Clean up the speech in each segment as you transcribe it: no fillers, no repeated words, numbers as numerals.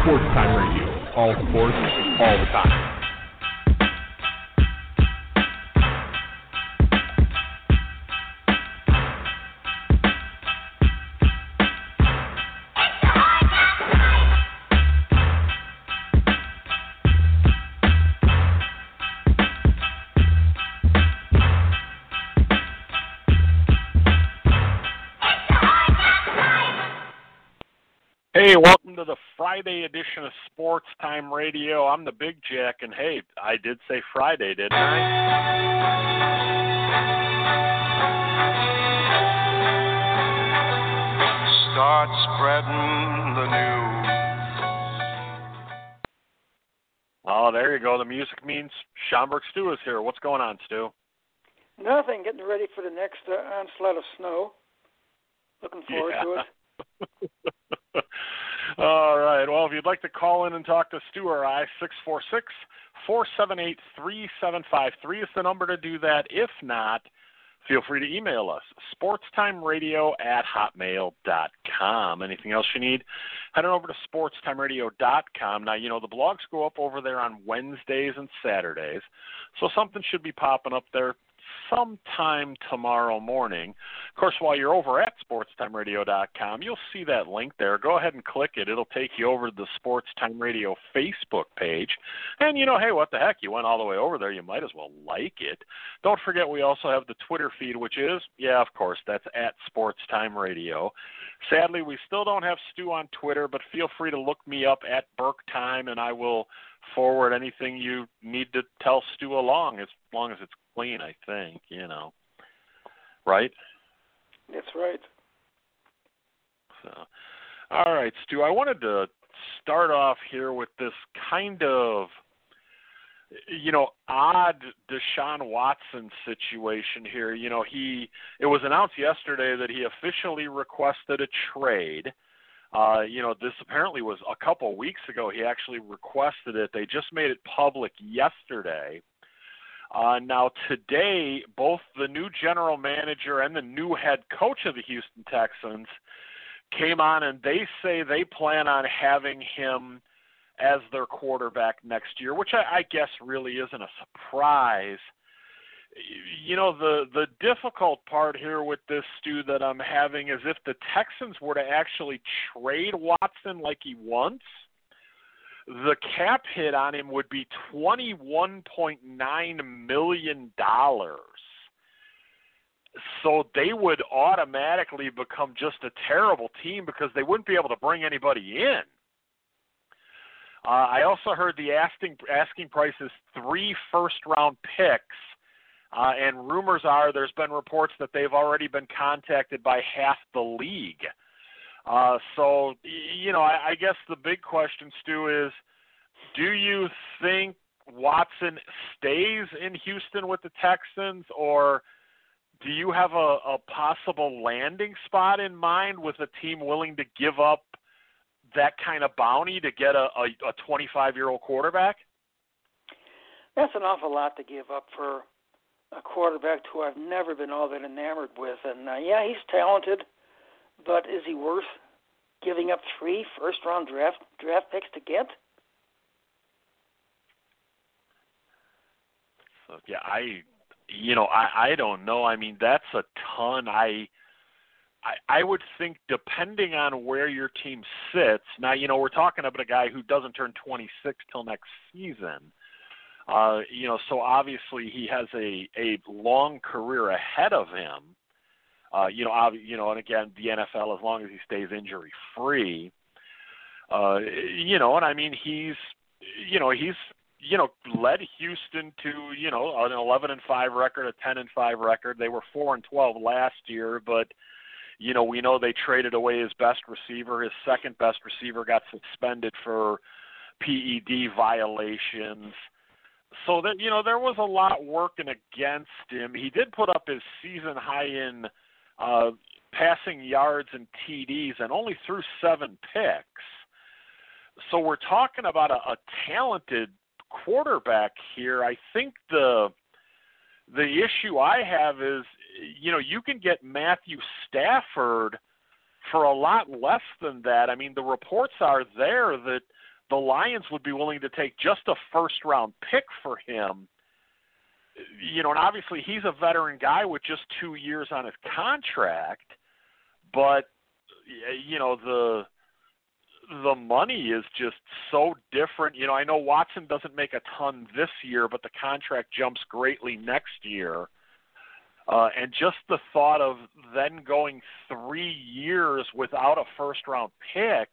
Sports Time Radio. All sports, all the time. Hey, welcome to the Friday edition of Sports Time Radio. I'm the Big Jack, and hey, I did say Friday, didn't I? Start spreading the news. Oh, there you go. The music means Schaumburg Stu is here. What's going on, Stu? Nothing. Getting ready for the next onslaught of snow. Looking forward to it. All right. Well, if you'd like to call in and talk to Stu or I, 646-478-3753 is the number to do that. If not, feel free to email us, sportstimeradio@hotmail.com. Anything else you need, head on over to sportstimeradio.com. Now, you know, the blogs go up over there on Wednesdays and Saturdays, so something should be popping up there sometime tomorrow morning. Of course, while you're over at sportstimeradio.com, you'll see that link there. Go ahead and click it. It'll take you over to the Sports Time Radio Facebook page. And, you know, hey, what the heck? You went all the way over there. You might as well like it. Don't forget we also have the Twitter feed, which is, yeah, of course, that's at Sports Time Radio. Sadly, we still don't have Stu on Twitter, but feel free to look me up at Burke Time, and I will forward anything you need to tell Stu along, as long as it's clean, I think, you know. Right? That's right. So, all right, Stu, I wanted to start off here with this kind of, you know, odd Deshaun Watson situation here. You know, it was announced yesterday that he officially requested a trade. You know, this apparently was a couple weeks ago he actually requested it. They just made it public yesterday. Now, today, both the new general manager and the new head coach of the Houston Texans came on, and they say they plan on having him as their quarterback next year, which I guess really isn't a surprise. You know, the difficult part here with this, Stu, that I'm having is if the Texans were to actually trade Watson like he wants, the cap hit on him would be $21.9 million. So they would automatically become just a terrible team because they wouldn't be able to bring anybody in. I also heard the asking price is 3 first-round picks, and rumors are there's been reports that they've already been contacted by half the league. So, you know, I guess the big question, Stu, is do you think Watson stays in Houston with the Texans, or do you have a possible landing spot in mind with a team willing to give up that kind of bounty to get a 25-year-old quarterback? That's an awful lot to give up for a quarterback who I've never been all that enamored with. And, yeah, he's talented, but is he worth giving up 3 first-round draft picks to get? So, yeah, I don't know. I mean, that's a ton. I would think, depending on where your team sits. Now, you know, we're talking about a guy who doesn't turn 26 till next season. You know, so obviously he has a long career ahead of him. You know, and again, the NFL, as long as he stays injury free. You know, and I mean, he's led Houston to, you know, an 11-5 record, a 10-5 record. They were 4-12 last year, but, you know, we know they traded away his best receiver. His second best receiver got suspended for PED violations. So that, you know, there was a lot working against him. He did put up his season high in passing yards and TDs and only threw 7 picks. So we're talking about a talented quarterback here. I think the issue I have is, you know, you can get Matthew Stafford for a lot less than that. I mean, the reports are there that the Lions would be willing to take just a first-round pick for him. You know, and obviously he's a veteran guy with just 2 years on his contract, but, you know, the money is just so different. You know, I know Watson doesn't make a ton this year, but the contract jumps greatly next year. And just the thought of then going 3 years without a first-round pick,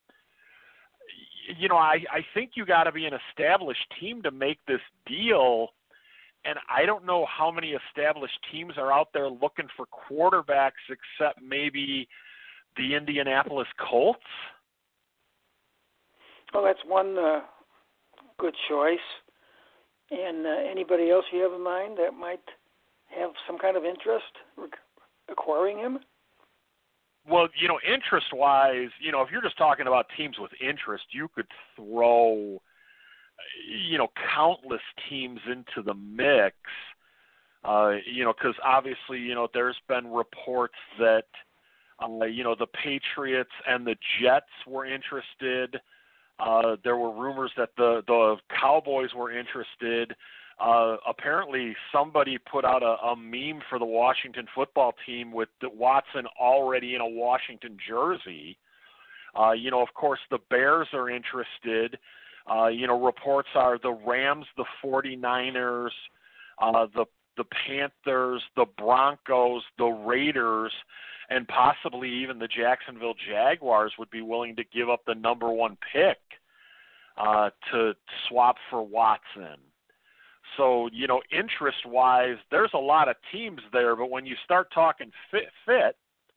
you know, I think you got to be an established team to make this deal. And I don't know how many established teams are out there looking for quarterbacks except maybe the Indianapolis Colts. Well, that's one good choice. And anybody else you have in mind that might have some kind of interest acquiring him? Well, you know, interest-wise, you know, if you're just talking about teams with interest, you could throw, you know, countless teams into the mix, you know, because obviously, you know, there's been reports that, you know, the Patriots and the Jets were interested. There were rumors that the Cowboys were interested. Apparently somebody put out a meme for the Washington football team with Watson already in a Washington jersey. You know, of course, the Bears are interested. You know, reports are the Rams, the 49ers, the Panthers, the Broncos, the Raiders, and possibly even the Jacksonville Jaguars would be willing to give up the number 1 pick to swap for Watson. So, you know, interest-wise, there's a lot of teams there, but when you start talking fit,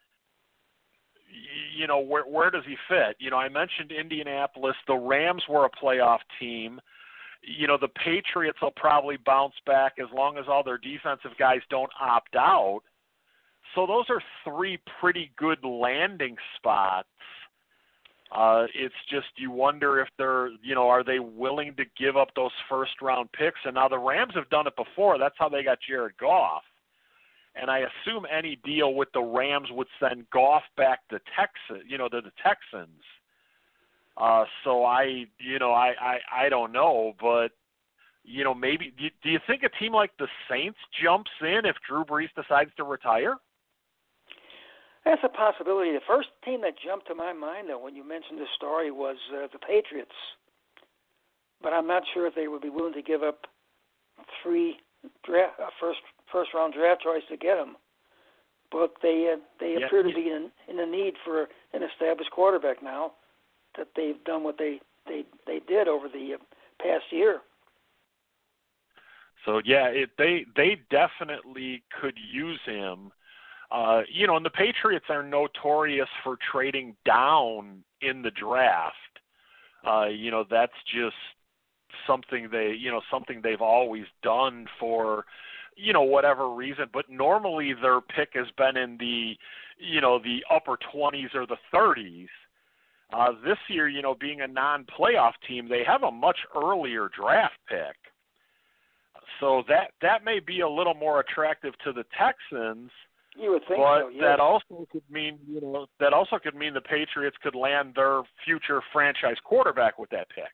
you know, where does he fit? You know, I mentioned Indianapolis. The Rams were a playoff team. You know, the Patriots will probably bounce back as long as all their defensive guys don't opt out. So those are 3 pretty good landing spots. It's just you wonder if they're, you know, are they willing to give up those first-round picks? And now the Rams have done it before. That's how they got Jared Goff. And I assume any deal with the Rams would send Goff back to Texas, you know, to the Texans. So I don't know, but, you know, maybe do you think a team like the Saints jumps in if Drew Brees decides to retire? That's a possibility. The first team that jumped to my mind, though, when you mentioned this story was the Patriots. But I'm not sure if they would be willing to give up 3 first-round draft choice to get him. But they appear to be in the need for an established quarterback now that they've done what they did over the past year. So, yeah, they definitely could use him. You know, and the Patriots are notorious for trading down in the draft. You know, that's just something they've always done for, you know, whatever reason. But normally their pick has been in the, you know, the upper 20s or the 30s. This year, you know, being a non-playoff team, they have a much earlier draft pick. So that may be a little more attractive to the Texans. You would think but so, yes. that also could mean, you know, the Patriots could land their future franchise quarterback with that pick.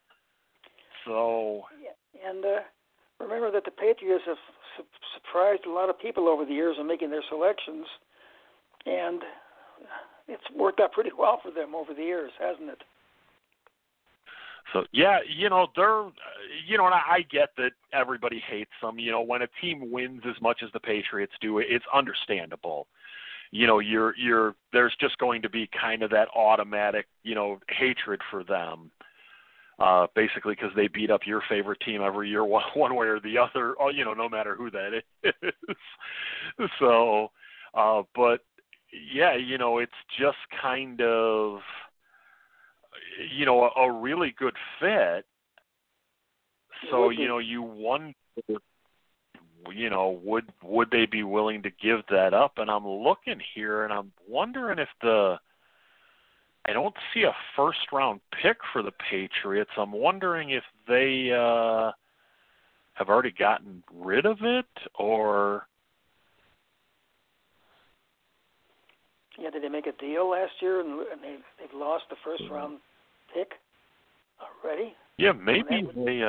So, yeah. And remember that the Patriots have surprised a lot of people over the years in making their selections, and it's worked out pretty well for them over the years, hasn't it? So, yeah, you know, and I get that everybody hates them. You know, when a team wins as much as the Patriots do, it's understandable. You know, there's just going to be kind of that automatic, you know, hatred for them, basically because they beat up your favorite team every year, one way or the other, you know, no matter who that is. So, but, yeah, you know, it's just kind of, you know, a really good fit. So, you know, you wonder, you know, would they be willing to give that up? And I'm looking here and I'm wondering if I don't see a first round pick for the Patriots. I'm wondering if they have already gotten rid of it or. Yeah, did they make a deal last year and they've lost the first round pick already? Yeah, maybe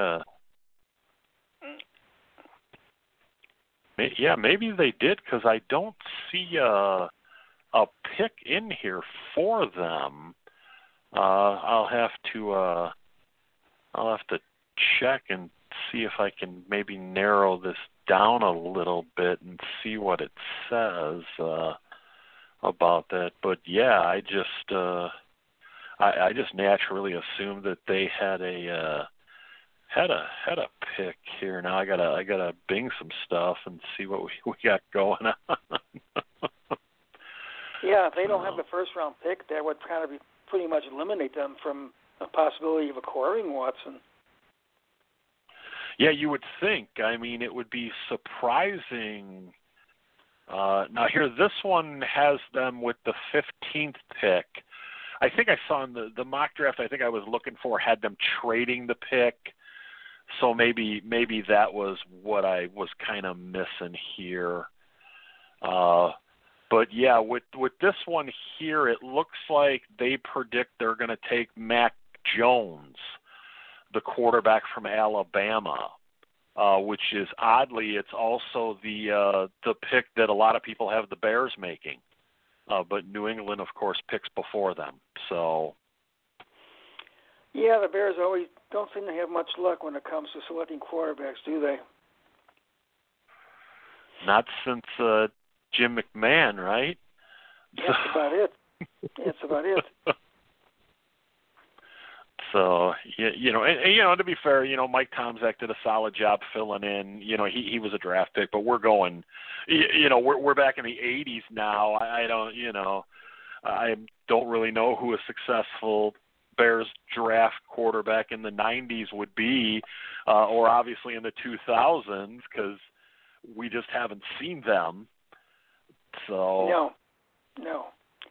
maybe they did, because I don't see a pick in here for them. I'll have to check and see if I can maybe narrow this down a little bit and see what it says about that. But yeah, I just naturally assumed that they had a pick here. Now I gotta bing some stuff and see what we got going on. Yeah, if they don't have the first round pick, that would kind of pretty much eliminate them from a possibility of acquiring Watson. Yeah, you would think. I mean, it would be surprising. Now here, this one has them with the 15th pick. I think I saw in the mock draft, I think I was looking for, had them trading the pick. So maybe that was what I was kind of missing here. But yeah, with this one here, it looks like they predict they're going to take Mac Jones, the quarterback from Alabama, which is oddly, it's also the pick that a lot of people have the Bears making. But New England, of course, picks before them. So. Yeah, the Bears always don't seem to have much luck when it comes to selecting quarterbacks, do they? Not since Jim McMahon, right? That's about it. That's about it. So, and to be fair, Mike Tomczak did a solid job filling in. He was a draft pick, but we're going, we're back in the 80s now. I don't really know who a successful Bears draft quarterback in the 90s would be, or obviously in the 2000s, because we just haven't seen them. So no.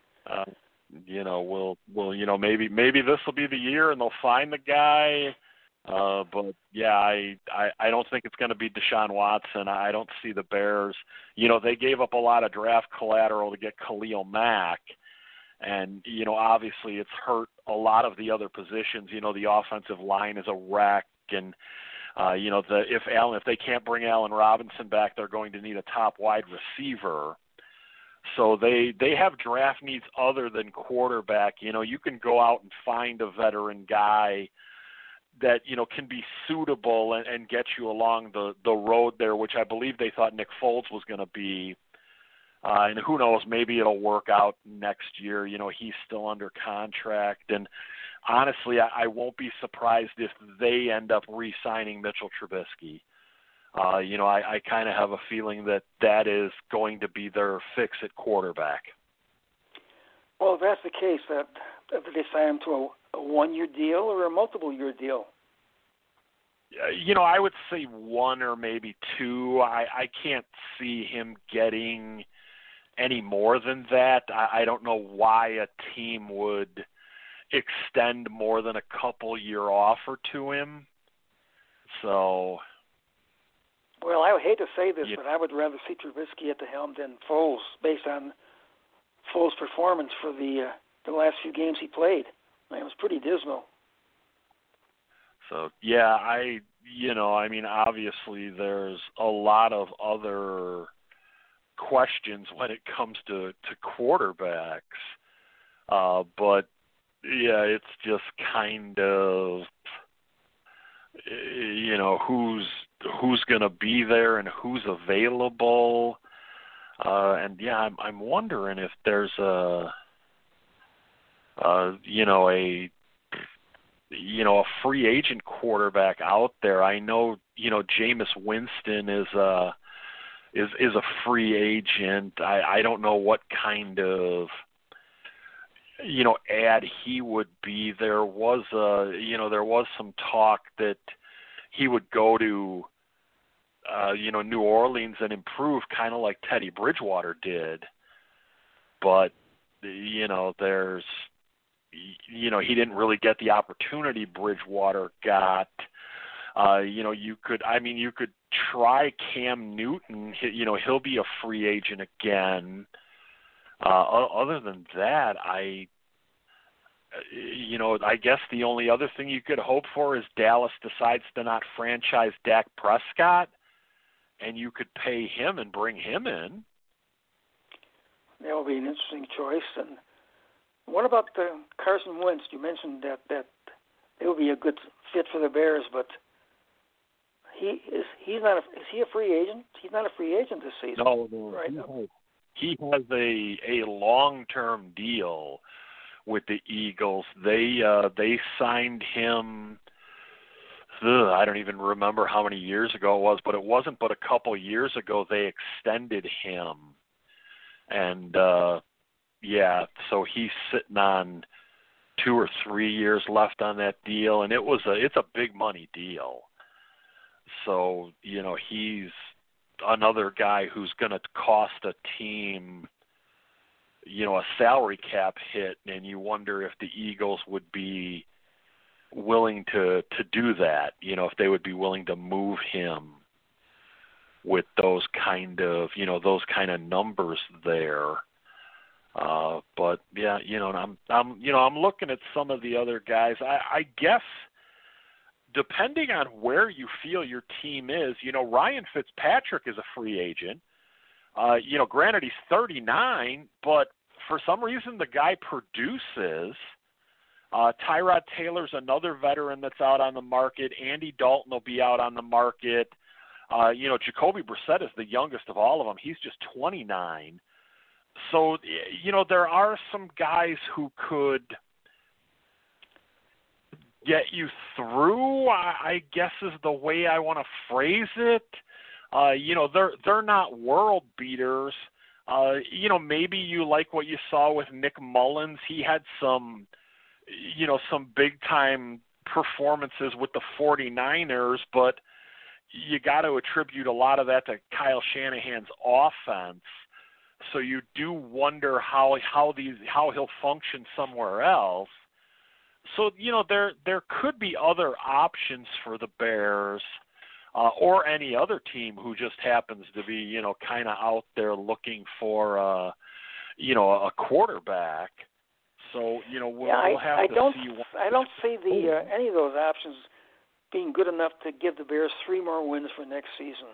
We'll maybe this will be the year and they'll find the guy. But yeah, I don't think it's going to be Deshaun Watson. I don't see the Bears. They gave up a lot of draft collateral to get Khalil Mack, and obviously it's hurt a lot of the other positions. The offensive line is a wreck, and if they can't bring Allen Robinson back, they're going to need a top wide receiver. So they have draft needs other than quarterback. You can go out and find a veteran guy that, can be suitable and get you along the road there, which I believe they thought Nick Foles was going to be. And who knows, maybe it'll work out next year. He's still under contract. And honestly, I won't be surprised if they end up re-signing Mitchell Trubisky. I kind of have a feeling that is going to be their fix at quarterback. Well, if that's the case, that they sign him to a one-year deal or a multiple-year deal? I would say one or maybe two. I can't see him getting any more than that. I don't know why a team would extend more than a couple-year offer to him. So... Well, I would hate to say this, but I would rather see Trubisky at the helm than Foles, based on Foles' performance for the last few games he played. It was pretty dismal. So, yeah, obviously there's a lot of other questions when it comes to quarterbacks. But, yeah, it's just kind of, who's going to be there and who's available. And yeah, I'm wondering if there's a free agent quarterback out there. I know, Jameis Winston is a free agent. I don't know what kind of, ad he would be. There was some talk that he would go to, New Orleans and improve, kind of like Teddy Bridgewater did. But, there's, he didn't really get the opportunity Bridgewater got. You could try Cam Newton. He'll be a free agent again. Other than that, I guess the only other thing you could hope for is Dallas decides to not franchise Dak Prescott, and you could pay him and bring him in. That would be an interesting choice. And what about Carson Wentz? You mentioned that it would be a good fit for the Bears, but he's not. Is he a free agent? He's not a free agent this season. No, right? He has a long-term deal with the Eagles. They signed him. I don't even remember how many years ago it was, but it wasn't but a couple years ago they extended him. And so he's sitting on 2 or 3 years left on that deal, and it's a big money deal. So, he's another guy who's going to cost a team, a salary cap hit, and you wonder if the Eagles would be willing to do that, if they would be willing to move him with those kind of numbers there. But yeah, I'm looking at some of the other guys. I guess depending on where you feel your team is, Ryan Fitzpatrick is a free agent. Granted he's 39, but for some reason the guy produces. Tyrod Taylor's another veteran that's out on the market. Andy Dalton will be out on the market. Jacoby Brissett is the youngest of all of them. He's just 29. So, there are some guys who could get you through, I guess is the way I want to phrase it. They're not world beaters. Maybe you like what you saw with Nick Mullins. He had some big-time performances with the 49ers, but you got to attribute a lot of that to Kyle Shanahan's offense. So you do wonder how he'll function somewhere else. So, there could be other options for the Bears or any other team who just happens to be, kind of out there looking for, a quarterback. So, we'll have to see. I don't see any of those options being good enough to give the Bears 3 more wins for next season.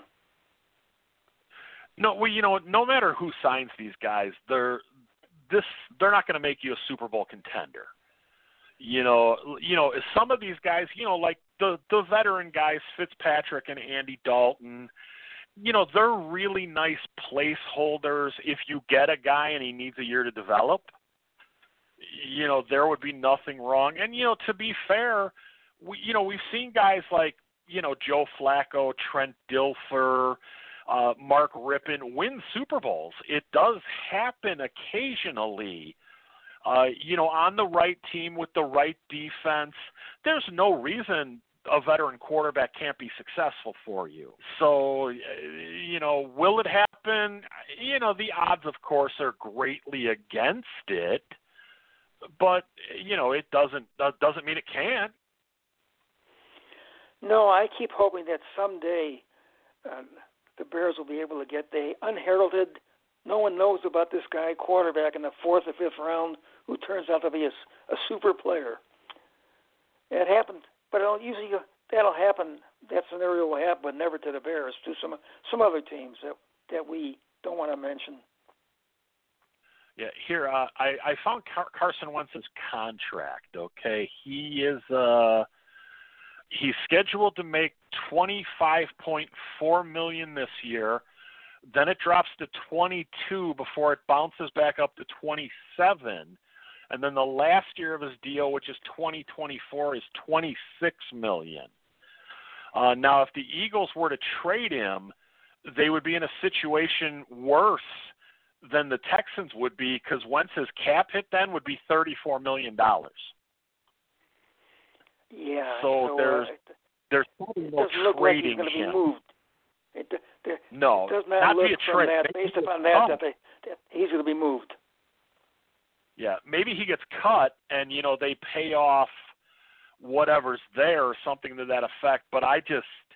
No, no matter who signs these guys, they're not going to make you a Super Bowl contender. Some of these guys, like the veteran guys, Fitzpatrick and Andy Dalton, they're really nice placeholders. If you get a guy and he needs a year to develop, there would be nothing wrong. And, to be fair, we've seen guys like, Joe Flacco, Trent Dilfer, Mark Rippon win Super Bowls. It does happen occasionally. On the right team with the right defense, there's no reason a veteran quarterback can't be successful for you. So, will it happen? The odds, of course, are greatly against it. But, it doesn't mean it can't. No, I keep hoping that someday the Bears will be able to get the unheralded, no one knows about this guy, quarterback in the 4th or 5th round who turns out to be a super player. It happened, but usually that'll happen. That scenario will happen, but never to the Bears, to some other teams that we don't want to mention. Yeah, here I found Carson Wentz's contract. Okay, he's scheduled to make $25.4 million this year. Then it drops to 22 before it bounces back up to 27, and then the last year of his deal, which is 2024, is $26 million. Now, if the Eagles were to trade him, they would be in a situation worse than the Texans would be, because Wentz's cap hit then would be $34 million. Yeah. So there's probably no trading like he's him. Be moved. No, it does not look be a from trade. that, based upon that he's going to be moved. Yeah, maybe he gets cut and, they pay off whatever's there or something to that effect. But I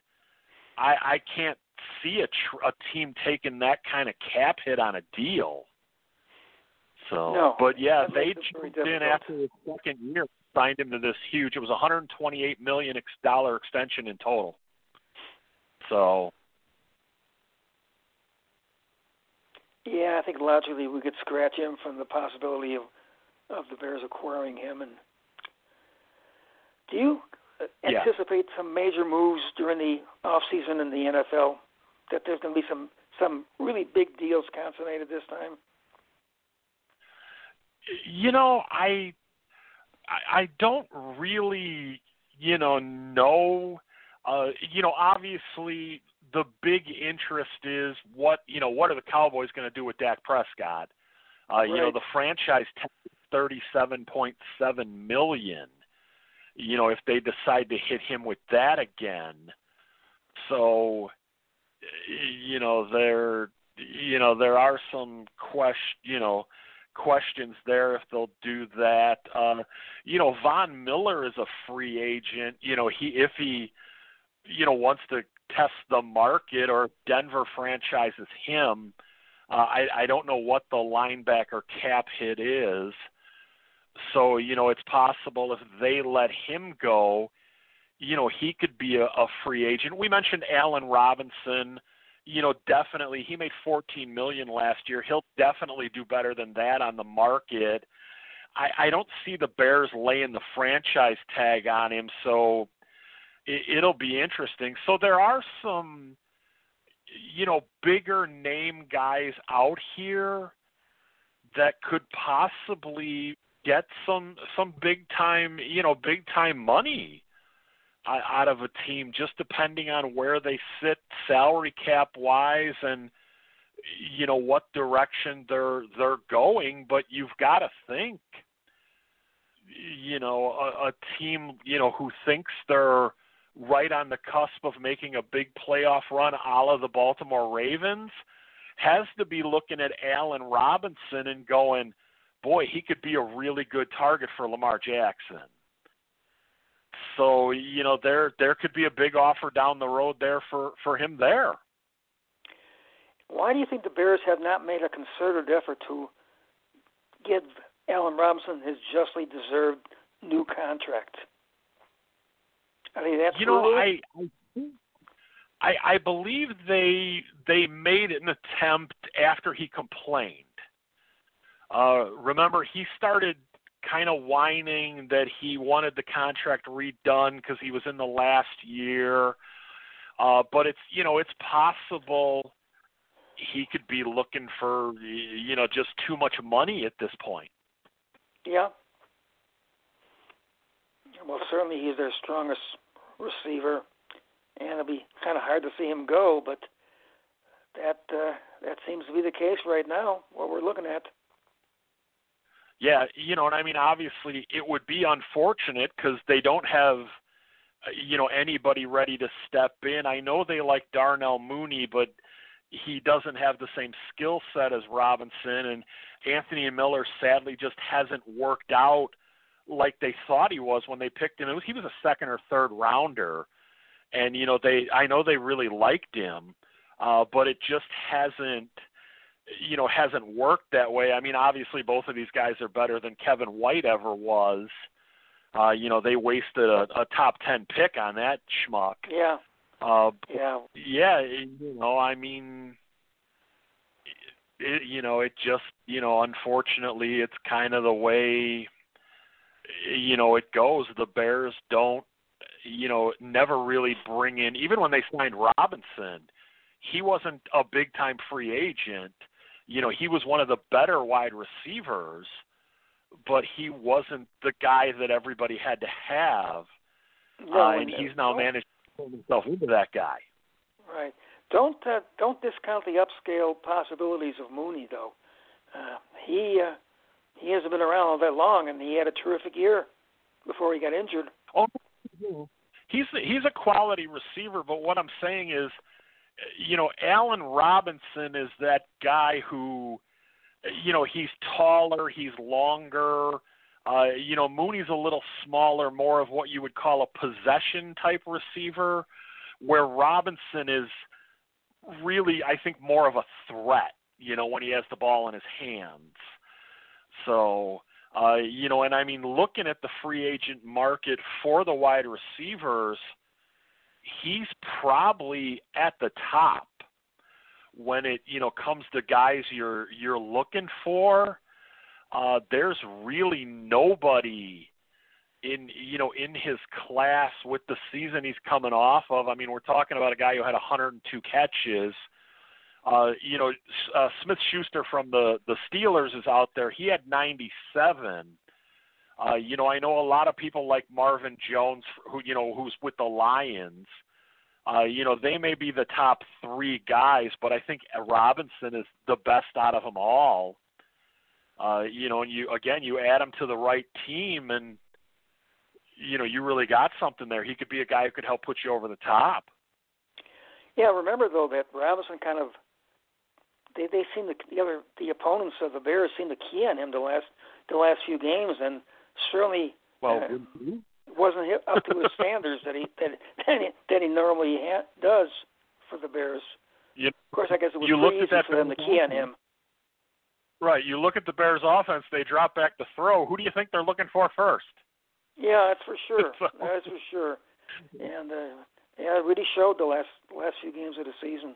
can't see a team taking that kind of cap hit on a deal. So, No, but yeah, that they makes it very jumped in difficult. after his second year, signed him to this huge. It was $128 million extension in total. So, yeah, I think logically we could scratch him from the possibility of the Bears acquiring him. And do you anticipate some major moves during the off season in the NFL? That there's going to be some really big deals consummated this time? you know, I don't really, know. Obviously the big interest is what are the Cowboys going to do with Dak Prescott? Right. The franchise tax is $37.7 million. If they decide to hit him with that again. So, there are some questions there if they'll do that. Von Miller is a free agent. If he wants to test the market, or Denver franchises him, I don't know what the linebacker cap hit is. So, it's possible if they let him go, he could be a free agent. We mentioned Allen Robinson. Definitely he made $14 million last year. He'll definitely do better than that on the market. I don't see the Bears laying the franchise tag on him, so it'll be interesting. So there are some, bigger name guys out here that could possibly get some big time money out of a team, just depending on where they sit salary cap wise and what direction they're going. But you've got to think, a team who thinks they're right on the cusp of making a big playoff run, a la the Baltimore Ravens, has to be looking at Allen Robinson and going, boy, he could be a really good target for Lamar Jackson. So, there could be a big offer down the road there for him there. Why do you think the Bears have not made a concerted effort to give Allen Robinson his justly deserved new contract? I mean, that's I believe they made an attempt after he complained. Remember, he started kind of whining that he wanted the contract redone because he was in the last year. But it's possible he could be looking for, just too much money at this point. Yeah. Well, certainly he's their strongest receiver, and it'll be kind of hard to see him go, but that seems to be the case right now, what we're looking at. Yeah, what I mean? Obviously, it would be unfortunate because they don't have, anybody ready to step in. I know they like Darnell Mooney, but he doesn't have the same skill set as Robinson, and Anthony Miller sadly just hasn't worked out like they thought he was when they picked him. He was a second or third rounder, and I know they really liked him, but it just hasn't worked that way. I mean, obviously both of these guys are better than Kevin White ever was. They wasted a top 10 pick on that schmuck. Yeah. Yeah. I mean, it just, unfortunately, it's kind of the way, it goes. The Bears don't, never really bring in, even when they signed Robinson, he wasn't a big-time free agent. He was one of the better wide receivers, but he wasn't the guy that everybody had to have. And he's now managed to turn himself into that guy. Right. Don't discount the upscale possibilities of Mooney, though. He hasn't been around all that long, and he had a terrific year before he got injured. Oh, he's a quality receiver, but what I'm saying is, Allen Robinson is that guy who, he's taller, he's longer. Mooney's a little smaller, more of what you would call a possession type receiver, where Robinson is really, I think, more of a threat, when he has the ball in his hands. So, and I mean, looking at the free agent market for the wide receivers, he's probably at the top when it, comes to guys you're looking for. There's really nobody in his class with the season he's coming off of. I mean, we're talking about a guy who had 102 catches. Smith-Schuster from the Steelers is out there. He had 97. I know a lot of people like Marvin Jones, who's with the Lions. They may be the top three guys, but I think Robinson is the best out of them all. And you add him to the right team, and you really got something there. He could be a guy who could help put you over the top. Yeah, remember though that Robinson kind of they seem to the opponents of the Bears seem to key on him the last few games, and certainly wasn't up to his standards that he normally does for the Bears. Of course, I guess it was pretty easy for them to key on him. Right. You look at the Bears' offense; they drop back to throw. Who do you think they're looking for first? Yeah, that's for sure. That's for sure. And it really showed the last few games of the season.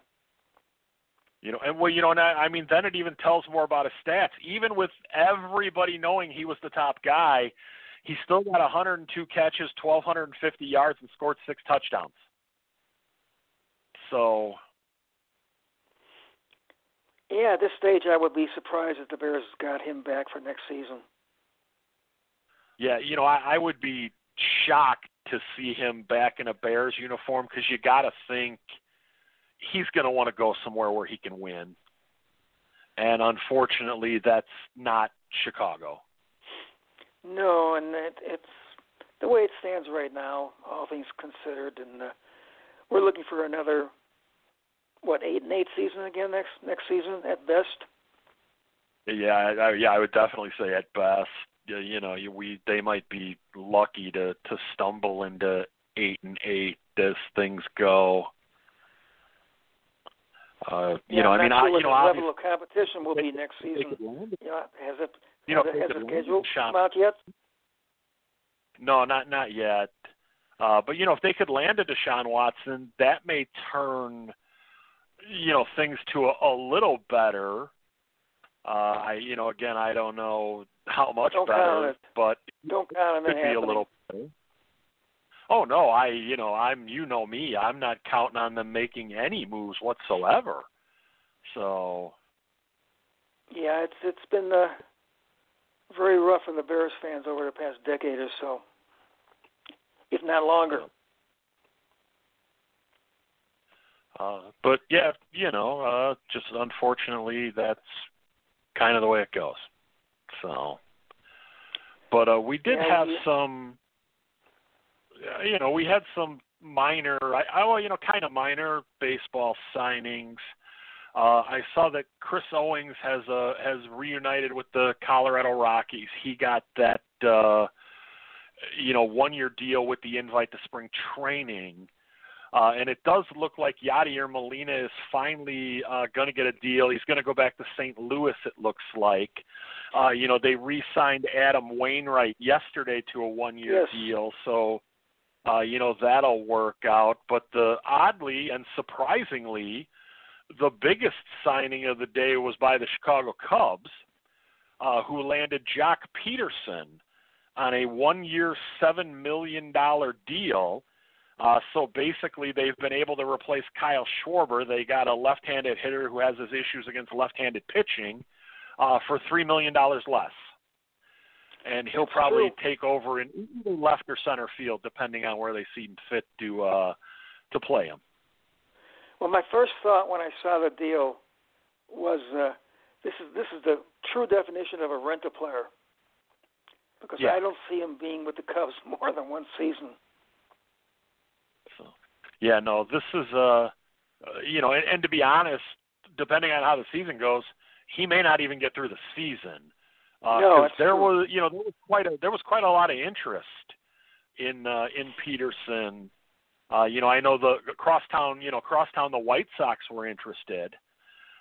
Then it even tells more about his stats. Even with everybody knowing he was the top guy, he still got 102 catches, 1,250 yards, and scored 6 touchdowns. So, yeah, at this stage, I would be surprised if the Bears got him back for next season. Yeah, I would be shocked to see him back in a Bears uniform, because you got to think he's going to want to go somewhere where he can win. And unfortunately, that's not Chicago. No, and it's the way it stands right now, all things considered, and we're looking for another 8-8 season again next season at best. Yeah, I would definitely say at best. They might be lucky to stumble into 8-8 as things go. The level of competition will be next season. Has the schedule come out yet? No, not yet. But if they could land a Deshaun Watson, that may turn things to a little better. I don't know how much better, but don't count on it could be a little better. Oh no, I'm me. I'm not counting on them making any moves whatsoever. So. Yeah, it's been very rough for the Bears fans over the past decade or so, if not longer. But yeah, just unfortunately, that's kind of the way it goes. So, but we did have some. We had some minor, kind of minor baseball signings. I saw that Chris Owings has reunited with the Colorado Rockies. He got that, 1-year deal with the invite to spring training. And it does look like Yadier Molina is finally going to get a deal. He's going to go back to St. Louis, it looks like. They re-signed Adam Wainwright yesterday to a 1-year deal. So, that'll work out. But oddly and surprisingly, the biggest signing of the day was by the Chicago Cubs, who landed Jock Peterson on a 1-year, $7 million deal. So basically, they've been able to replace Kyle Schwarber. They got a left-handed hitter who has his issues against left-handed pitching for $3 million less. And he'll probably take over in either left or center field, depending on where they see him fit to play him. Well, my first thought when I saw the deal was this is the true definition of a rent-a-player, because I don't see him being with the Cubs more than one season. So, this is and to be honest, depending on how the season goes, he may not even get through the season. No, there was quite a lot of interest in Peterson. I know the Crosstown, the White Sox were interested.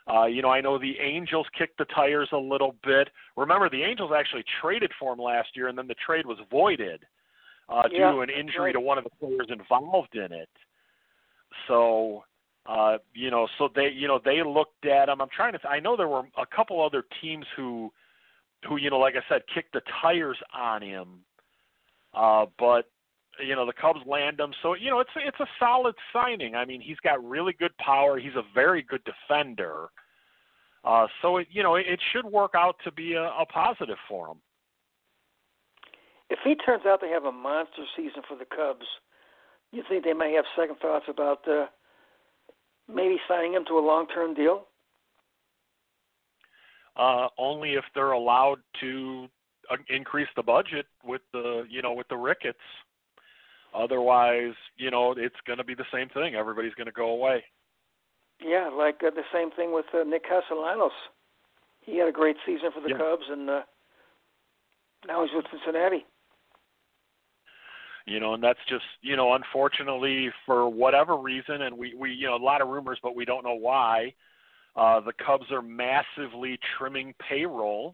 I know the Angels kicked the tires a little bit. Remember, the Angels actually traded for him last year, and then the trade was voided due to an injury to one of the players involved in it. So, so they looked at him. I know there were a couple other teams who, like I said, kicked the tires on him. But the Cubs land him. So, it's a solid signing. I mean, he's got really good power. He's a very good defender. So it should work out to be a positive for him. If he turns out to have a monster season for the Cubs, you think they may have second thoughts about maybe signing him to a long-term deal? Only if they're allowed to increase the budget with the Ricketts. Otherwise, it's going to be the same thing. Everybody's going to go away. Yeah, like the same thing with Nick Castellanos. He had a great season for the Cubs, and now he's with Cincinnati. And that's just, unfortunately, for whatever reason, and we a lot of rumors, but we don't know why, the Cubs are massively trimming payroll.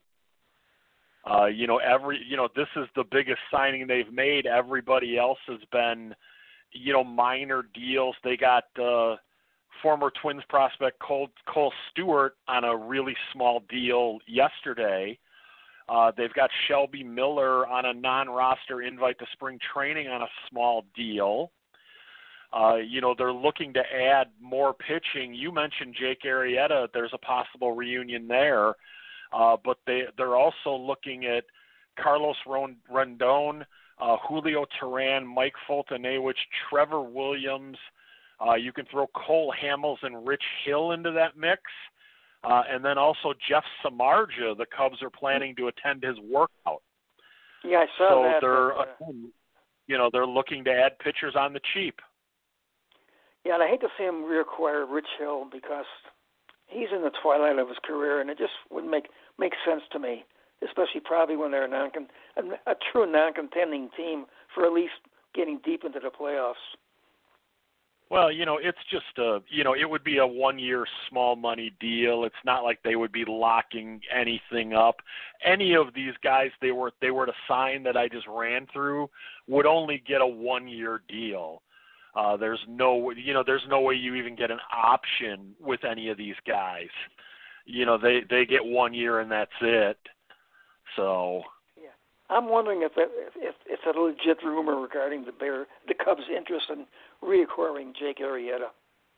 This is the biggest signing they've made. Everybody else has been, minor deals. They got former Twins prospect Cole Stewart on a really small deal yesterday. They've got Shelby Miller on a non-roster invite to spring training on a small deal. They're looking to add more pitching. You mentioned Jake Arrieta. There's a possible reunion there. But they're also looking at Carlos Rendon, Julio Teheran, Mike Foltynewicz, Trevor Williams. You can throw Cole Hamels and Rich Hill into that mix. And then also Jeff Samardzija, the Cubs are planning to attend his workout. Yeah, I saw that. So they're looking to add pitchers on the cheap. Yeah, and I hate to see him reacquire Rich Hill because he's in the twilight of his career, and it just wouldn't make sense to me, especially probably when they're a true non-contending team for at least getting deep into the playoffs. Well, it's just it would be a one-year small money deal. It's not like they would be locking anything up. Any of these guys they were to sign that I just ran through would only get a one-year deal. There's no way you even get an option with any of these guys. They get 1 year and that's it. So. Yeah, I'm wondering if it's a legit rumor regarding the Cubs' interest in reacquiring Jake Arrieta.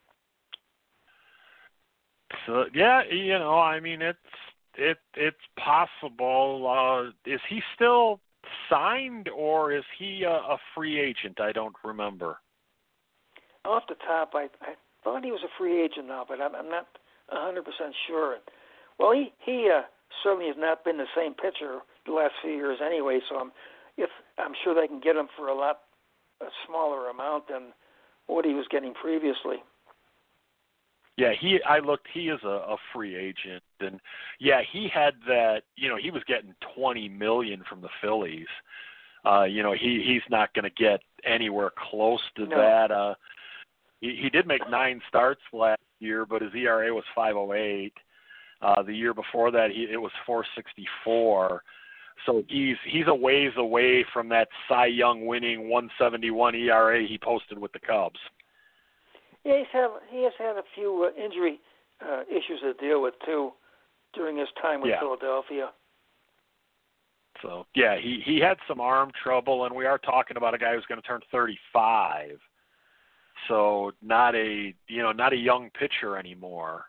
So yeah, I mean it's possible. Is he still signed or is he a free agent? I don't remember. Off the top, I thought he was a free agent now, but I'm not 100% sure. Well, he certainly has not been the same pitcher the last few years anyway, so I'm sure they can get him for a smaller amount than what he was getting previously. Yeah, he is a free agent, and yeah, he had that. He was getting $20 million from the Phillies. He's not going to get anywhere close to that. He did make 9 starts last year, but his ERA was 5.08. The year before that, it was 4.64. So he's a ways away from that Cy Young winning 1.71 ERA he posted with the Cubs. Yeah, he has had a few injury issues to deal with too during his time with Philadelphia. So yeah, he had some arm trouble, and we are talking about a guy who's going to turn 35. So not a young pitcher anymore.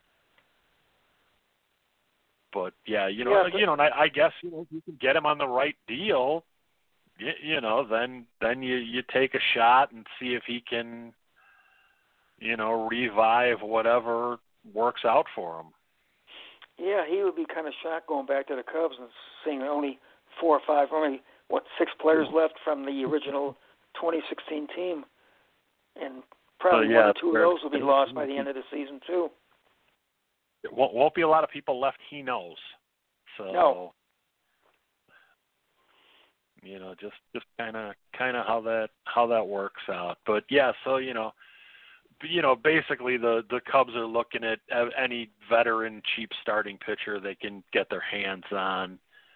But yeah, I guess if you can get him on the right deal, then you take a shot and see if he can, revive whatever works out for him. Yeah, he would be kind of shocked going back to the Cubs and seeing only 4 or 5, only 6 players left from the original 2016 team. And probably 1 or 2 of those will be lost by the end of the season, too. It won't be a lot of people left, he knows. So, no. Just kind of how that works out. But, yeah, so, basically the Cubs are looking at any veteran cheap starting pitcher they can get their hands on,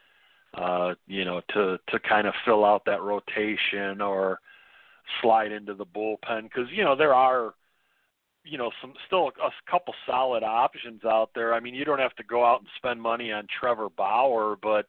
to kind of fill out that rotation or slide into the bullpen, because there are still a couple solid options out there. I mean, you don't have to go out and spend money on Trevor Bauer, but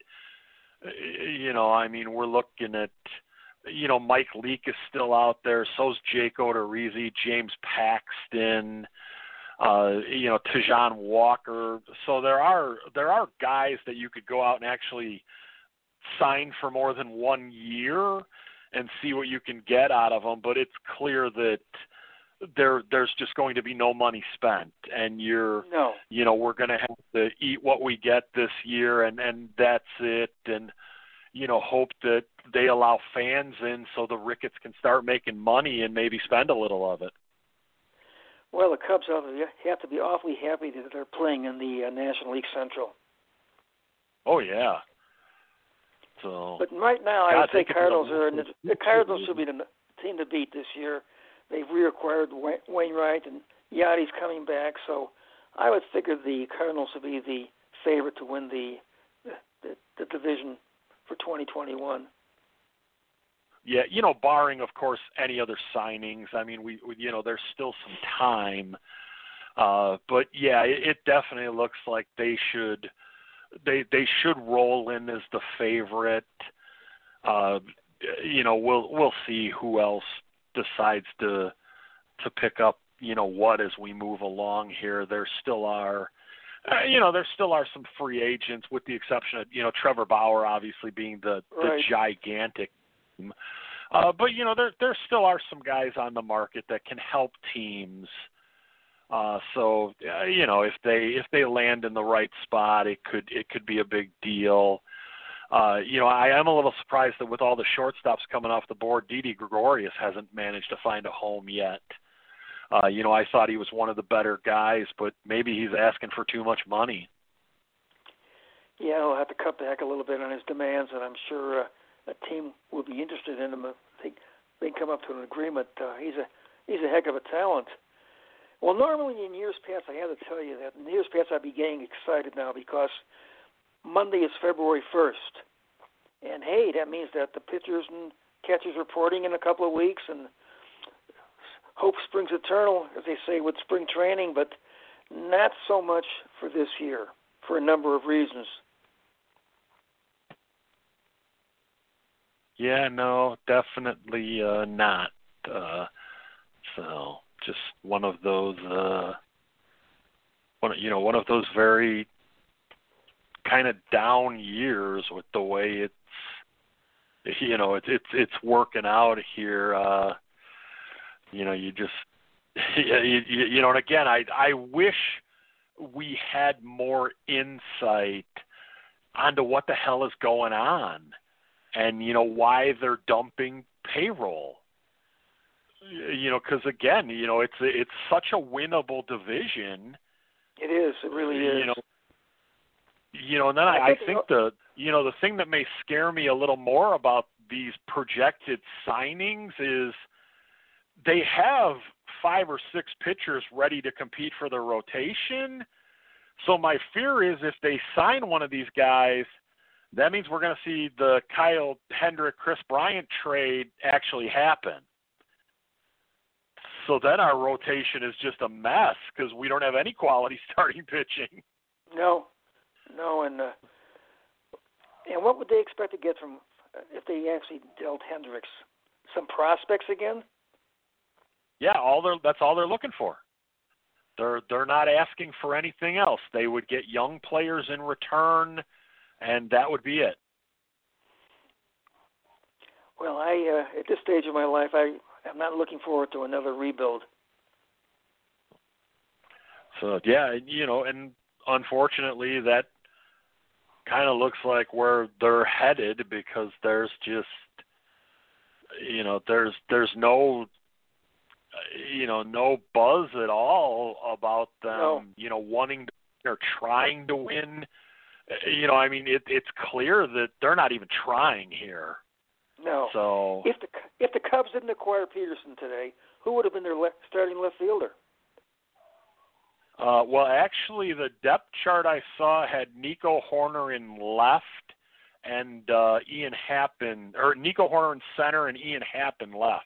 I mean, we're looking at Mike Leake is still out there. So's Jake Odorizzi, James Paxton, Tajon Walker. So there are guys that you could go out and actually sign for more than 1 year and see what you can get out of them. But it's clear that there's just going to be no money spent, and we're going to have to eat what we get this year, and that's it. And hope that they allow fans in so the Ricketts can start making money and maybe spend a little of it. Well, the Cubs have to be awfully happy that they're playing in the National League Central. Oh, yeah. So, but right now, I would say the Cardinals should be the team to beat this year. They've reacquired Wainwright, and Yachty's coming back, so I would figure the Cardinals would be the favorite to win the division for 2021. Yeah, barring, of course, any other signings. I mean, we there's still some time. But, yeah, it definitely looks like they should roll in as the favorite. We'll see who else decides to pick up, what as we move along here. There still are some free agents, with the exception of, Trevor Bauer obviously being the gigantic team. But, there still are some guys on the market that can help teams. So, if they land in the right spot, it could be a big deal. I am a little surprised that with all the shortstops coming off the board, Didi Gregorius hasn't managed to find a home yet. I thought he was one of the better guys, but maybe he's asking for too much money. Yeah, he'll have to cut back a little bit on his demands, and I'm sure a team will be interested in him if they come up to an agreement. He's a heck of a talent. Well, normally in years past, I have to tell you that in years past I'd be getting excited now because Monday is February 1st. And, hey, that means that the pitchers and catchers reporting in a couple of weeks, and hope springs eternal, as they say, with spring training, but not so much for this year for a number of reasons. Yeah, no, definitely not. So just one of those, one of those very kind of down years with the way it's working out here. You just, and again, I wish we had more insight onto what the hell is going on and, why they're dumping payroll. Because again, it's such a winnable division. It is. It really is. And then I think the thing that may scare me a little more about these projected signings is they have 5 or 6 pitchers ready to compete for the rotation. So my fear is if they sign one of these guys, that means we're going to see the Kyle Hendrick, Chris Bryant trade actually happen. So then our rotation is just a mess because we don't have any quality starting pitching. No, and what would they expect to get from if they actually dealt Hendricks? Some prospects again? Yeah, that's all they're looking for. They're not asking for anything else. They would get young players in return, and that would be it. Well, I at this stage of my life, I'm not looking forward to another rebuild. So yeah, and unfortunately, that kind of looks like where they're headed because there's just, there's no, no buzz at all about them, wanting to or trying to win. It's clear that they're not even trying here. No. So If the Cubs didn't acquire Peterson today, who would have been their starting left fielder? well, actually, the depth chart I saw had Nico Horner in left and Ian Happen, or Nico Horner in center and Ian Happen left.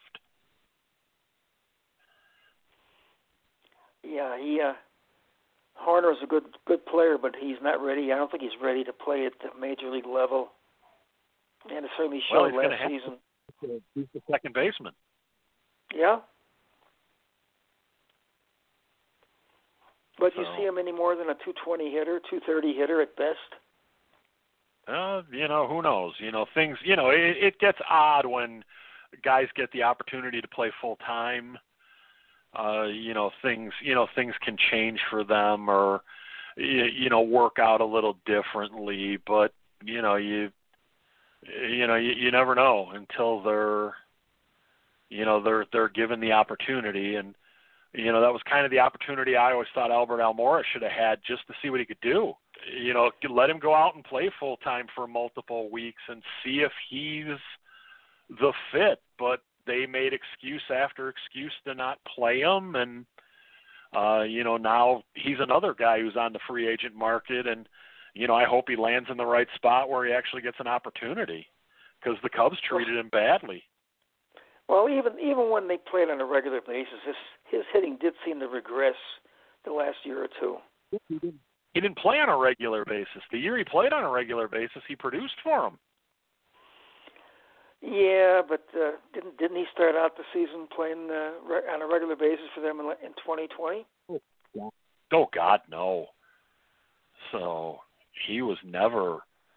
Yeah, Horner's a good player, but he's not ready. I don't think he's ready to play at the major league level. And it certainly showed last season. He's the second baseman. Yeah. But you see him any more than a 220 hitter, 230 hitter at best? Who knows? Things, it gets odd when guys get the opportunity to play full time. Things can change for them or, work out a little differently, but, you never know until they're given the opportunity. And, that was kind of the opportunity I always thought Albert Almora should have had just to see what he could do. Let him go out and play full time for multiple weeks and see if he's the fit. But they made excuse after excuse to not play him. And, now he's another guy who's on the free agent market. And, I hope he lands in the right spot where he actually gets an opportunity because the Cubs treated him badly. Well, even when they played on a regular basis, his hitting did seem to regress the last year or two. He didn't play on a regular basis. The year he played on a regular basis, he produced for him. Yeah, but didn't he start out the season playing on a regular basis for them in 2020? Oh God, no. So he was never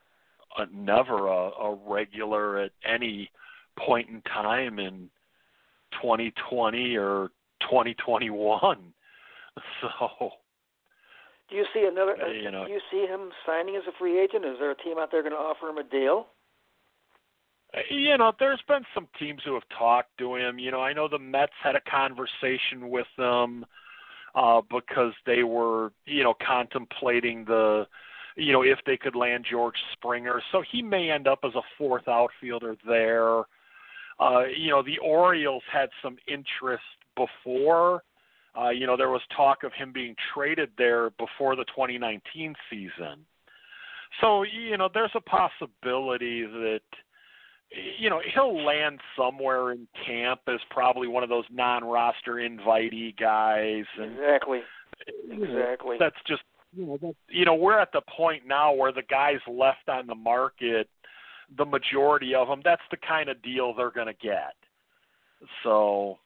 a regular at any point in time in 2020 or 2021. So do you see another? Do you see him signing as a free agent? Is there a team out there going to offer him a deal? There's been some teams who have talked to him. I know the Mets had a conversation with them because they were, contemplating if they could land George Springer. So he may end up as a fourth outfielder there. The Orioles had some interest before. There was talk of him being traded there before the 2019 season. So, there's a possibility that, he'll land somewhere in camp as probably one of those non-roster invitee guys. And, exactly. That's just, we're at the point now where the guys left on the market, the majority of them, that's the kind of deal they're going to get. So.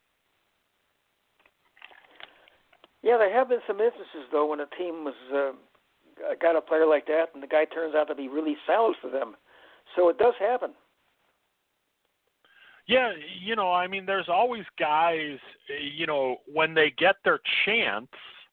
Yeah, there have been some instances, though, when a team was got a player like that and the guy turns out to be really solid for them. So it does happen. Yeah, there's always guys, when they get their chance,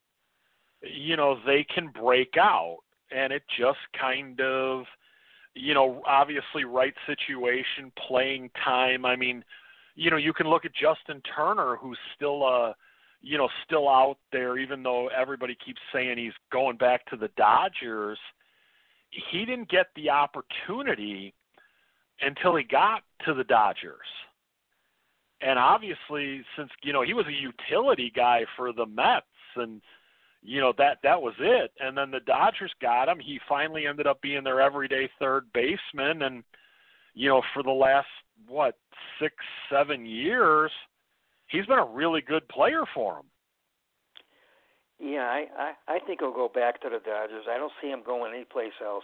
they can break out. And it just kind of, obviously right situation, playing time. You can look at Justin Turner, who's still still out there, even though everybody keeps saying he's going back to the Dodgers. He didn't get the opportunity until he got to the Dodgers. And obviously, since, he was a utility guy for the Mets, and, that was it. And then the Dodgers got him. He finally ended up being their everyday third baseman. And, for the last, 6-7 years, he's been a really good player for him. Yeah, I think he'll go back to the Dodgers. I don't see him going anyplace else.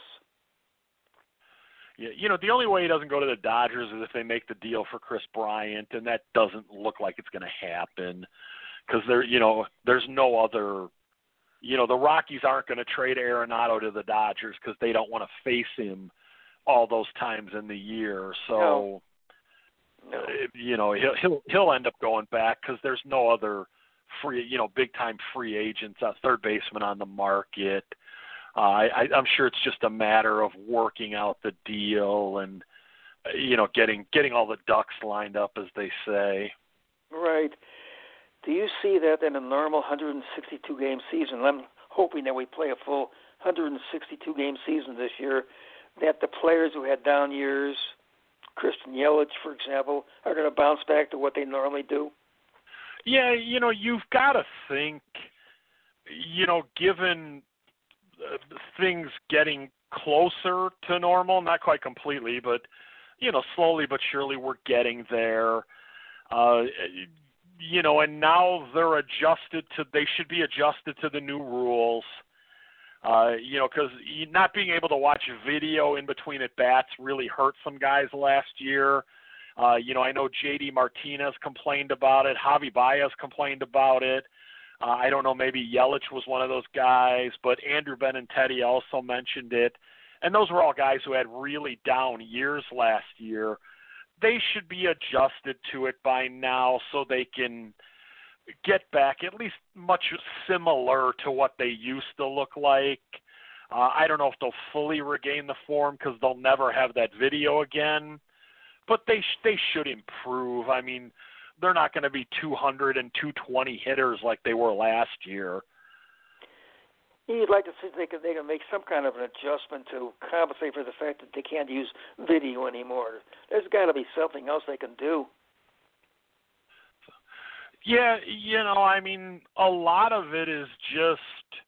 Yeah, the only way he doesn't go to the Dodgers is if they make the deal for Chris Bryant, and that doesn't look like it's going to happen because there's no other. The Rockies aren't going to trade Arenado to the Dodgers because they don't want to face him all those times in the year. So, no. He'll end up going back because there's no other free, big time free agents, third baseman on the market. I'm sure it's just a matter of working out the deal and, getting all the ducks lined up, as they say. Right. Do you see that in a normal 162-game season? I'm hoping that we play a full 162-game season this year, that the players who had down years Christian Yelich, for example, are going to bounce back to what they normally do? Yeah, you've got to think, given things getting closer to normal, not quite completely, but, slowly but surely we're getting there. And now they should be adjusted to the new rules. Because not being able to watch video in between at bats really hurt some guys last year. I know J.D. Martinez complained about it. Javi Baez complained about it. I don't know, maybe Yelich was one of those guys, but Andrew Benintendi also mentioned it. And those were all guys who had really down years last year. They should be adjusted to it by now so they can get back at least much similar to what they used to look like. I don't know if they'll fully regain the form because they'll never have that video again, but they should improve. I mean, they're not going to be 200 and 220 hitters like they were last year. You'd like to see if they can make some kind of an adjustment to compensate for the fact that they can't use video anymore. There's got to be something else they can do. Yeah, I mean, a lot of it is just,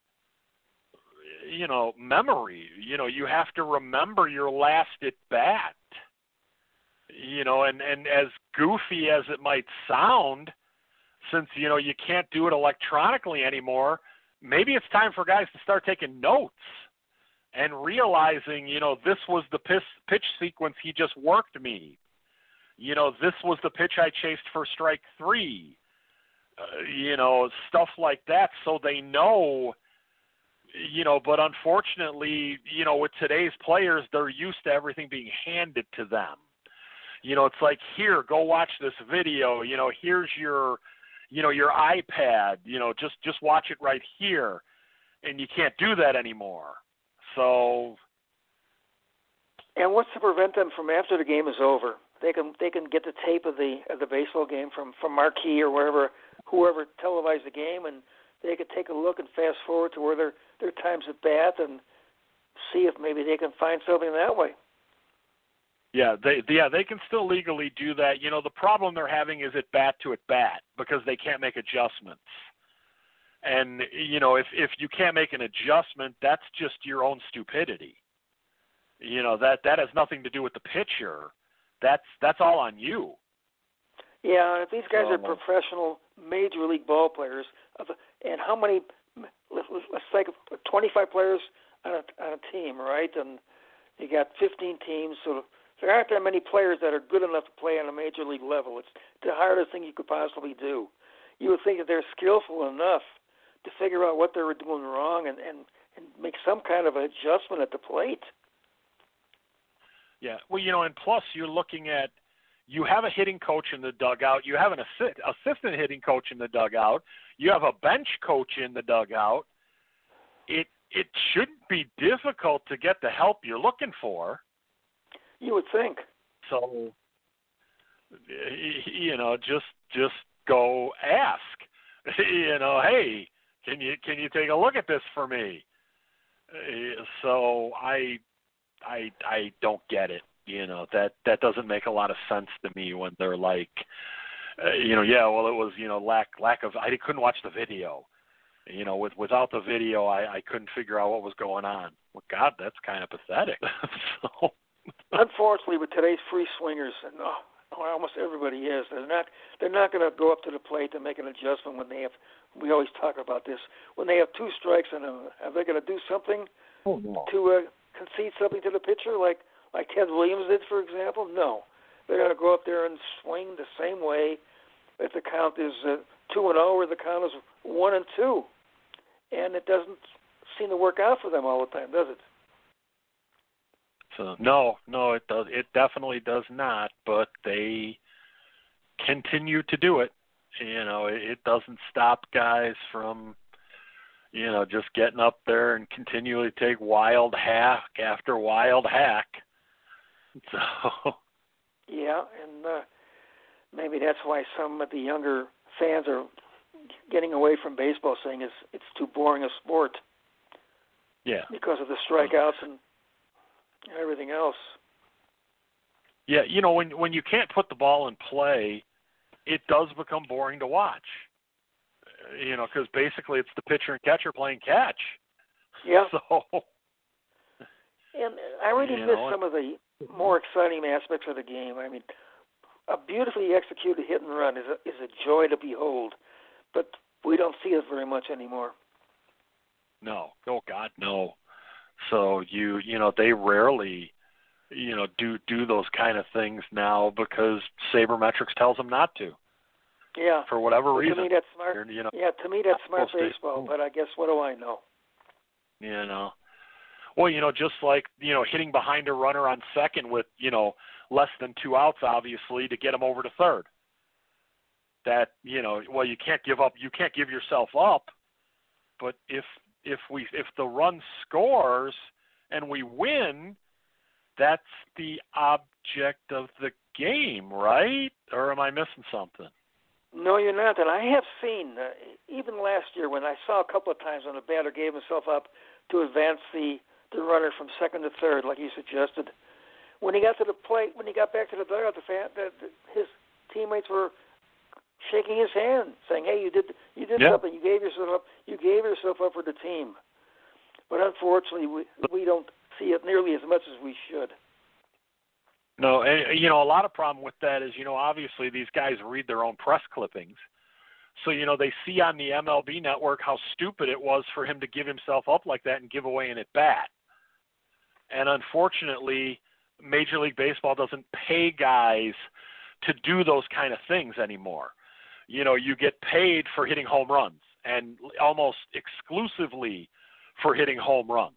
memory. You have to remember your last at bat. And as goofy as it might sound, since, you can't do it electronically anymore, maybe it's time for guys to start taking notes and realizing, this was the pitch sequence he just worked me. This was the pitch I chased for strike 3. Stuff like that, so they know, but unfortunately, with today's players, they're used to everything being handed to them. It's like, here, go watch this video, here's your iPad, just watch it right here, and you can't do that anymore. So. And what's to prevent them from, after the game is over, they can get the tape of the baseball game from Marquee or whoever televised the game, and they could take a look and fast forward to where their times at bat and see if maybe they can find something that way. Yeah, they can still legally do that. The problem they're having is at bat to at bat because they can't make adjustments. And if you can't make an adjustment, that's just your own stupidity. That has nothing to do with the pitcher. That's all on you. Yeah, if these guys are professional major league ball players, and how many? Let's take 25 players on a team, right? And you got 15 teams, so there aren't that many players that are good enough to play on a major league level. It's the hardest thing you could possibly do. You would think that they're skillful enough to figure out what they were doing wrong and make some kind of adjustment at the plate. Yeah, well, and plus you're looking at, you have a hitting coach in the dugout, you have an assistant hitting coach in the dugout, you have a bench coach in the dugout. It shouldn't be difficult to get the help you're looking for. You would think. So, just go ask. Hey, can you take a look at this for me? So I don't get it. That doesn't make a lot of sense to me when they're like, it was, lack of, I couldn't watch the video. Without the video, I couldn't figure out what was going on. Well, God, that's kind of pathetic. So. Unfortunately, with today's free swingers, and almost everybody is, they're not going to go up to the plate to make an adjustment when they have. We always talk about this. When they have 2 strikes on them, are they going to do something to concede something to the pitcher, like Ted Williams did, for example? No, they're going to go up there and swing the same way if the count is 2-0 or the count is 1-2, and it doesn't seem to work out for them all the time, does it? So no, it does. It definitely does not. But they continue to do it. It doesn't stop guys from, just getting up there and continually take wild hack after wild hack. So. Yeah, and maybe that's why some of the younger fans are getting away from baseball, saying it's too boring a sport. Yeah. Because of the strikeouts and everything else. Yeah, you know, when you can't put the ball in play, it does become boring to watch. You know, because basically it's the pitcher and catcher playing catch. Yeah. So. And I really miss some of the more exciting aspects of the game. I mean, a beautifully executed hit and run is a joy to behold, but we don't see it very much anymore. No, oh God, no. So you know they rarely, you know, do those kind of things now because sabermetrics tells them not to. Yeah. For whatever reason. To me that's smart. You know, yeah, to me that's smart baseball. But I guess what do I know? You know. Well, you know, just like, you know, hitting behind a runner on second with, you know, less than 2 outs, obviously, to get him over to third. That, you know, well, you can't give yourself up. But if the run scores and we win, that's the object of the game, right? Or am I missing something? No, you're not. And I have seen, even last year when I saw a couple of times when a batter gave himself up to advance the runner from second to third, like you suggested. When he got to the plate, when he got back to the dugout, his teammates were shaking his hand, saying, "Hey, you did something. You gave yourself up. You gave yourself up for the team." But unfortunately, we don't see it nearly as much as we should. No, and you know, a lot of problem with that is, you know, obviously these guys read their own press clippings. So, you know, they see on the MLB network how stupid it was for him to give himself up like that and give away an at-bat. And unfortunately, Major League Baseball doesn't pay guys to do those kind of things anymore. You know, you get paid for hitting home runs and almost exclusively for hitting home runs.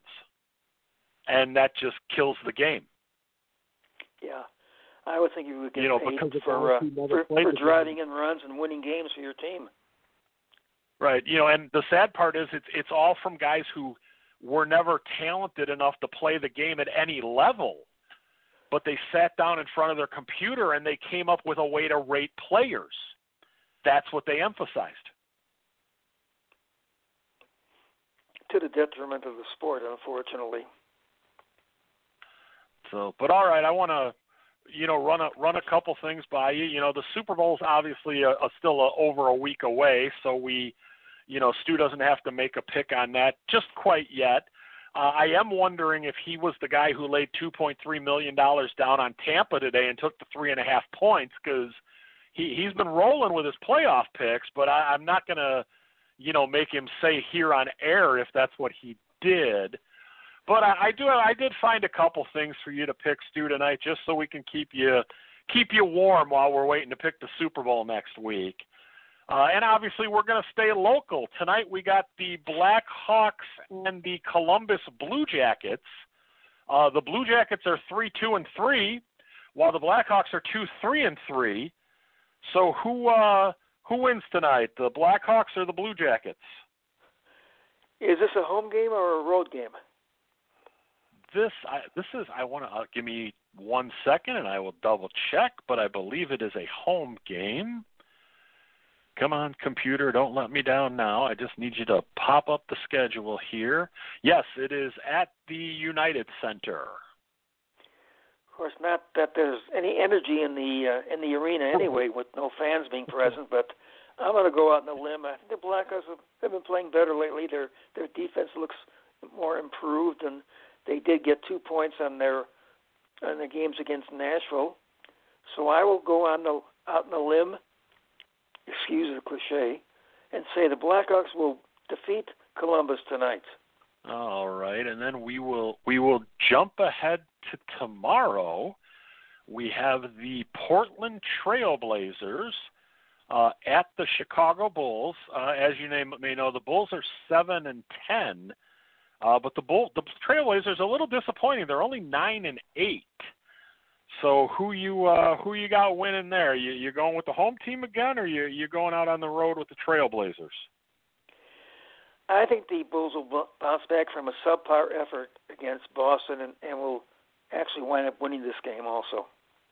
And that just kills the game. Yeah. I would think you would get paid for driving in runs and winning games for your team. Right. You know, and the sad part is it's all from guys who were never talented enough to play the game at any level, but they sat down in front of their computer and they came up with a way to rate players. That's what they emphasized. To the detriment of the sport, unfortunately. So, but all right, I want to, you know, run a couple things by you. You know, the Super Bowl's obviously still over a week away, so we, you know, Stu doesn't have to make a pick on that just quite yet. I am wondering if he was the guy who laid $2.3 million down on Tampa today and took the 3.5 points, because he's been rolling with his playoff picks, but I'm not going to, you know, make him say here on air if that's what he did. But I did find a couple things for you to pick, Stu, tonight, just so we can keep you warm while we're waiting to pick the Super Bowl next week. And obviously we're going to stay local. Tonight we got the Blackhawks and the Columbus Blue Jackets. The Blue Jackets are 3-2-3, while the Blackhawks are 2-3-3. So who wins tonight, the Blackhawks or the Blue Jackets? Is this a home game or a road game? I want to give me 1 second and I will double check, but I believe it is a home game. Come on, computer, don't let me down now. I just need you to pop up the schedule here. Yes, it is at the United Center. Of course, not that there's any energy in the arena anyway, with no fans being present. But I'm going to go out on a limb. I think the Blackhawks have been playing better lately. Their defense looks more improved, and they did get 2 points on the games against Nashville. So I will go out on a limb, excuse the cliche, and say the Blackhawks will defeat Columbus tonight. All right, and then we will jump ahead to tomorrow. We have the Portland Trailblazers at the Chicago Bulls. As you may know, the Bulls are 7-10. But the Trailblazers are a little disappointing. They're only 9-8. So who you got winning there? You going with the home team again, or you going out on the road with the Trailblazers? I think the Bulls will bounce back from a subpar effort against Boston and will actually wind up winning this game also.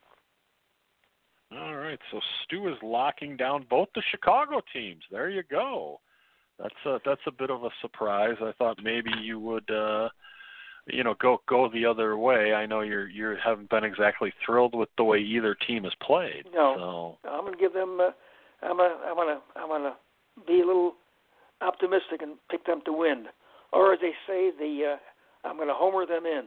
All right. So Stu is locking down both the Chicago teams. There you go. That's a bit of a surprise. I thought maybe you would go the other way. I know you haven't been exactly thrilled with the way either team has played. No, so. I'm gonna give them. I'm gonna be a little optimistic and pick them to win, or as they say, I'm gonna homer them in.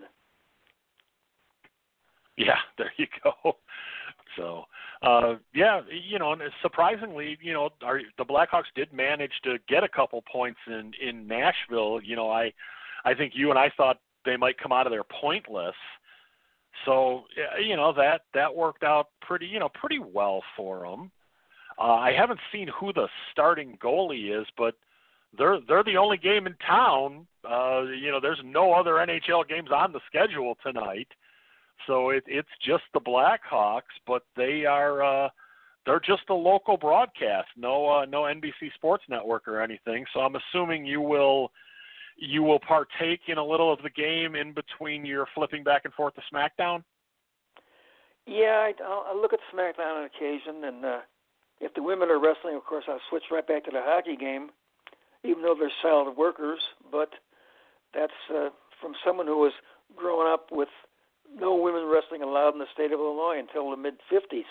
Yeah, there you go. So, and surprisingly, the Blackhawks did manage to get a couple points in Nashville. I think you and I thought they might come out of there pointless. So, that worked out pretty well for them. I haven't seen who the starting goalie is, but they're the only game in town. There's no other NHL games on the schedule tonight. So it's just the Blackhawks, but they're just a local broadcast, no NBC Sports Network or anything. So I'm assuming you will partake in a little of the game in between your flipping back and forth to SmackDown. Yeah, I'll look at SmackDown on occasion, and if the women are wrestling, of course, I'll switch right back to the hockey game, even though they're solid workers. But that's from someone who was growing up with no women wrestling allowed in the state of Illinois until the mid-'50s.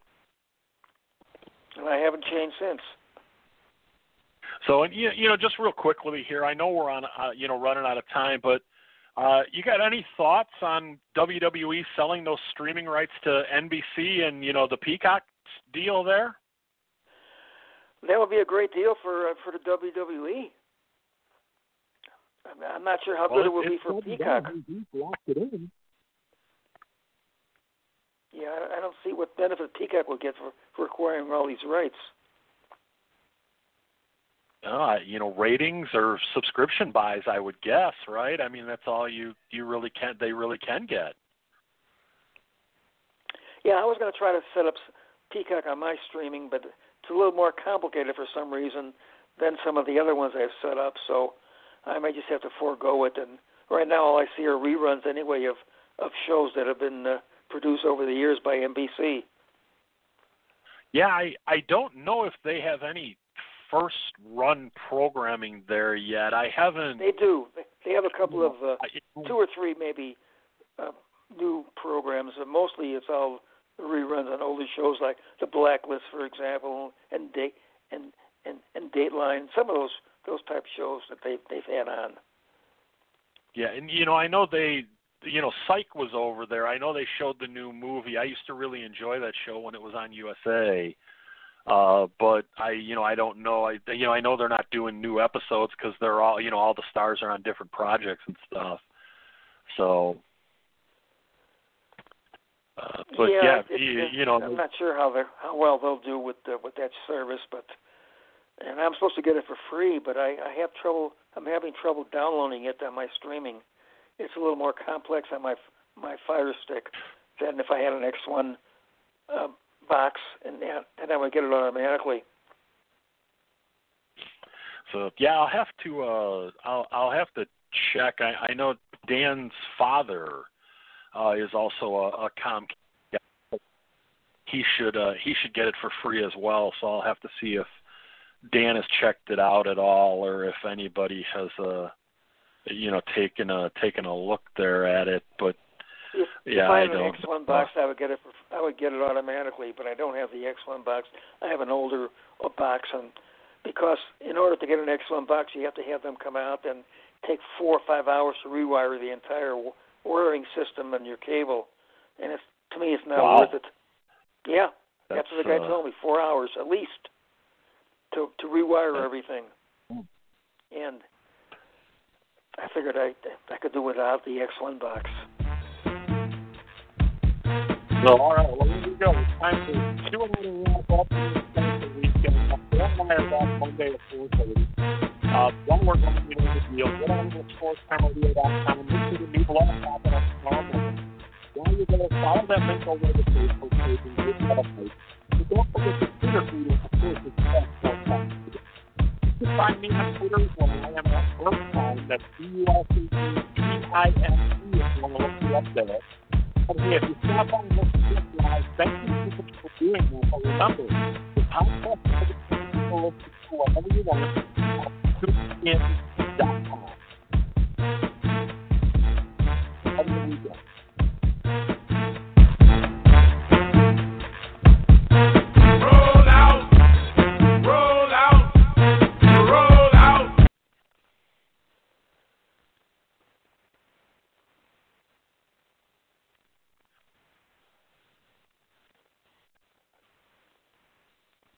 And I haven't changed since. So, and just real quickly here, I know we're on, running out of time, but you got any thoughts on WWE selling those streaming rights to NBC and, the Peacock deal there? That would be a great deal for the WWE. I'm not sure how good it would be for Peacock. Yeah, I don't see what benefit Peacock will get for acquiring all these rights. Ratings or subscription buys, I would guess, right? I mean, that's all they really can get. Yeah, I was going to try to set up Peacock on my streaming, but it's a little more complicated for some reason than some of the other ones I've set up, so I may just have to forego it. And right now all I see are reruns anyway of shows that have been produced over the years by NBC. Yeah, I don't know if they have any first-run programming there yet. I haven't... They do. They have a couple of, 2 or 3 maybe, new programs. Mostly it's all reruns on older shows like The Blacklist, for example, and Dateline. Some of those type shows that they've had on. Yeah, and, I know they... Psych was over there. I know they showed the new movie. I used to really enjoy that show when it was on USA. But I don't know. I know they're not doing new episodes because they're all, all the stars are on different projects and stuff. So, but I'm not sure how well they'll do with that service. And I'm supposed to get it for free, but I have trouble. I'm having trouble downloading it on my streaming. It's a little more complex on my Fire Stick than if I had an X1 box, and I would get it automatically. So yeah, I'll have to check. I know Dan's father is also a Comcast. He should get it for free as well. So I'll have to see if Dan has checked it out at all, or if anybody has taken a look there at it. But if I had an X1 box, I would get it automatically. But I don't have the X1 box. I have an older box, and because in order to get an X1 box, you have to have them come out and take 4 or 5 hours to rewire the entire wiring system and your cable. And to me, it's not worth it. Yeah, that's what the guy told me. 4 hours at least to rewire everything. And I figured I could do without the X1 box. So, all right, well, here we go. It's time to do a little wrap up the weekend. Dan and I are back Monday at 4:30. One more going to be the deal. Get on to sportskameradio.com and look to the new blog happen on tomorrow morning. While you're there, follow that link over to the Facebook page and get updates. So don't forget the Twitter feed, of course, it's Sports. You can find me on Twitter as well. I am at Burntime. That's BULCTIME if you want to look me up there. And hey, if you stop on and listen to this live, thank you for doing that. But remember, the podcast is for people to listen to whatever you want. TuneIn.com.